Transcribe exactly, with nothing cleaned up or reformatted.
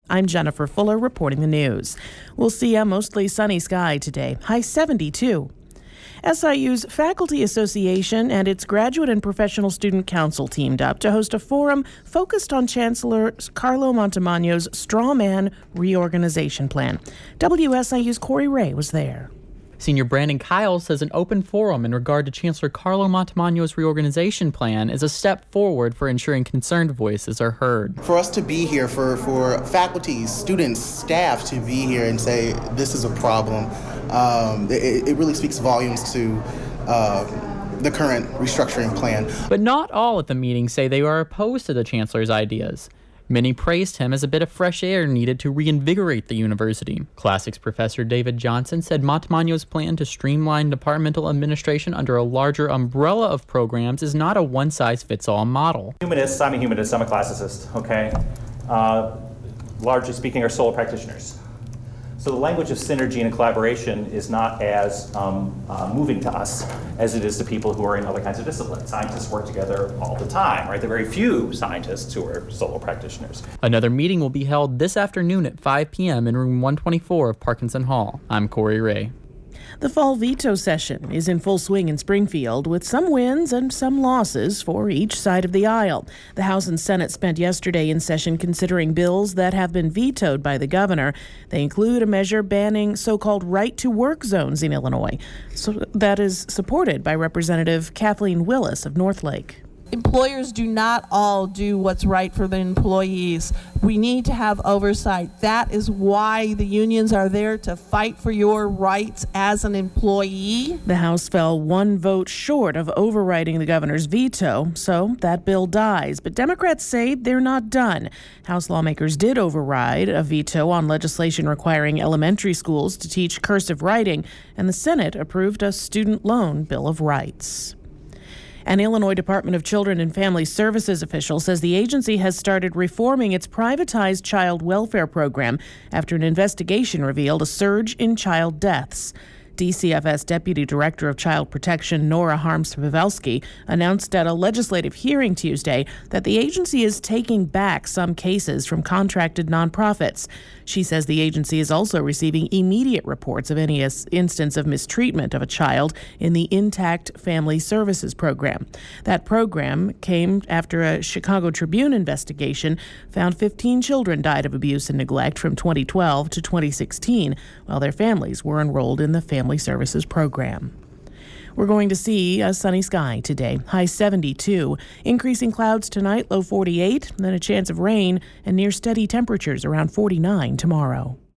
I'm Jennifer Fuller reporting the news. We'll see a mostly sunny sky today, high seventy-two. S I U's Faculty Association and its Graduate and Professional Student Council teamed up to host a forum focused on Chancellor Carlo Montemagno's straw man reorganization plan. W S I U's Corey Ray was there. Senior Brandon Kyle says an open forum in regard to Chancellor Carlo Montemagno's reorganization plan is a step forward for ensuring concerned voices are heard. For us to be here, for, for faculty, students, staff to be here and say this is a problem, um, it, it really speaks volumes to uh, the current restructuring plan. But not all at the meeting say they are opposed to the Chancellor's ideas. Many praised him as a bit of fresh air needed to reinvigorate the university. Classics professor David Johnson said Montemagno's plan to streamline departmental administration under a larger umbrella of programs is not a one-size-fits-all model. Humanists, I'm a humanist, I'm a classicist, okay? Uh, largely speaking, are solo practitioners. So the language of synergy and collaboration is not as um, uh, moving to us as it is to people who are in other kinds of disciplines. Scientists work together all the time, right? There are very few scientists who are solo practitioners. Another meeting will be held this afternoon at five p.m. in room one twenty-four of Parkinson Hall. I'm Corey Ray. The fall veto session is in full swing in Springfield, with some wins and some losses for each side of the aisle. The House and Senate spent yesterday in session considering bills that have been vetoed by the governor. They include a measure banning so-called right-to-work zones in Illinois. So that is supported by Representative Kathleen Willis of Northlake. Employers do not all do what's right for the employees. We need to have oversight. That is why the unions are there, to fight for your rights as an employee. The House fell one vote short of overriding the governor's veto, so that bill dies. But Democrats say they're not done. House lawmakers did override a veto on legislation requiring elementary schools to teach cursive writing, and the Senate approved a student loan bill of rights. An Illinois Department of Children and Family Services official says the agency has started reforming its privatized child welfare program after an investigation revealed a surge in child deaths. D C F S Deputy Director of Child Protection Nora Harms-Pavelski announced at a legislative hearing Tuesday that the agency is taking back some cases from contracted nonprofits. She says the agency is also receiving immediate reports of any instance of mistreatment of a child in the Intact Family Services program. That program came after a Chicago Tribune investigation found fifteen children died of abuse and neglect from twenty twelve to twenty sixteen, while their families were enrolled in the Family Services program. We're going to see a sunny sky today, high seventy-two. Increasing clouds tonight, low forty-eight, then a chance of rain, and near steady temperatures around forty-nine tomorrow.